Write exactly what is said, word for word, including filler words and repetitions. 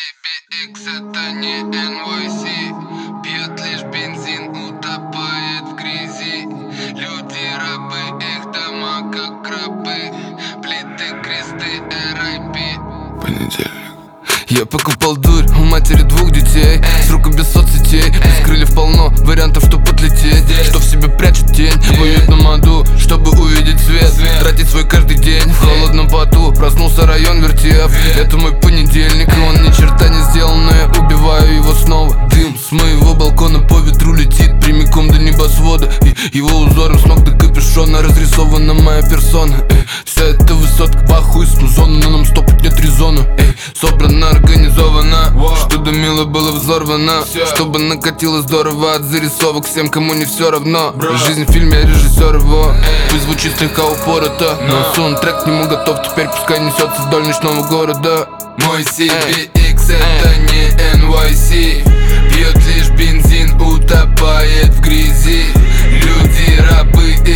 би икс это не эн вай си. Пьет лишь бензин, утопает в грязи. Люди рабы, их дома как крабы. Плиты, кресты, эр ай пи. Понедельник. Я покупал дурь у матери двух детей. С рукой без соцсетей, без крыльев полно вариантов, что подлететь. Что в себе прячет тень, воюет на моду, чтобы увидеть свет. Тратить свой каждый день в холодном поту. Проснулся район вертев, это мой понедельник. И он ни черта не сделал, но я убиваю его снова. Дым с моего балкона по ветру летит прямиком до небосвода. И его узором с ног до капюшона разрисована моя персона. Эй, вся эта высотка похуй с музона, но нам стопать нет резона. Эй, собрана, организовано, что-то мило было взорвано, чтобы накатило здорово от зарисовок всем, кому не все равно. Жизнь в фильме, режиссер его. Пусть звучит слегка упорото, но саундтрек к нему готов. Теперь пускай несется вдоль ночного города. Мой си би икс это не эн вай си. Пьет лишь бензин, утопает в грязи. Люди рабы,